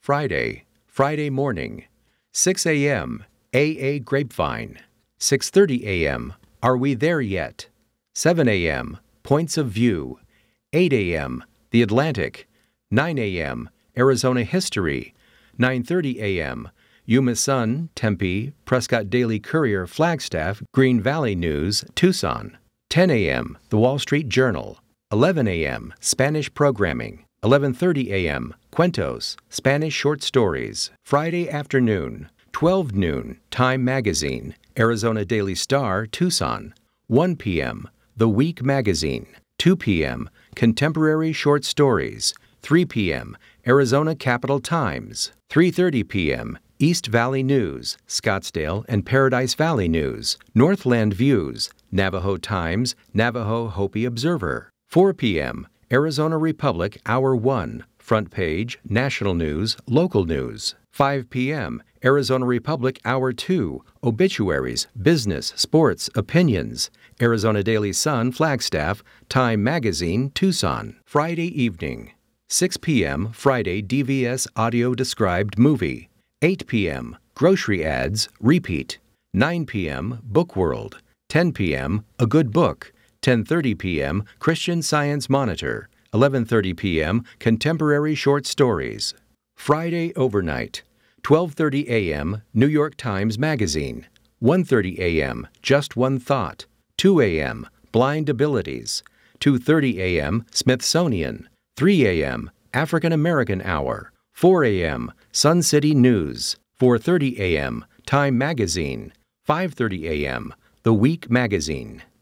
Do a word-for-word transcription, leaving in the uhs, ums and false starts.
Friday, Friday morning. six a.m., A A Grapevine. six thirty a.m., Are We There Yet? seven a.m., Points of View. eight a.m., The Atlantic. nine a.m., Arizona History. nine thirty a.m., Yuma Sun, Tempe, Prescott Daily Courier, Flagstaff, Green Valley News, Tucson. ten a.m., The Wall Street Journal. eleven a.m., Spanish Programming. eleven thirty a.m., Cuentos, Spanish Short Stories. Friday afternoon, twelve noon, Time Magazine, Arizona Daily Star, Tucson. one p.m., The Week Magazine. two p.m., Contemporary Short Stories. three p.m., Arizona Capital Times. three thirty p.m., East Valley News, Scottsdale and Paradise Valley News. Northland Views, Navajo Times, Navajo Hopi Observer. four p.m., Arizona Republic Hour one, Front Page, National News, Local News. five p.m., Arizona Republic Hour two, Obituaries, Business, Sports, Opinions. Arizona Daily Sun, Flagstaff, Time Magazine, Tucson. Friday evening, six p.m., Friday D V S Audio Described Movie. eight p.m., Grocery Ads, Repeat. nine p.m., Book World. ten p.m., A Good Book. ten thirty p.m., Christian Science Monitor. eleven thirty p.m., Contemporary Short Stories. Friday overnight, twelve thirty a.m., New York Times Magazine. one thirty a.m., Just One Thought. two a.m., Blind Abilities. two thirty a.m., Smithsonian. three a.m., African American Hour. four a.m., Sun City News. four thirty a.m., Time Magazine. five thirty a.m., The Week Magazine.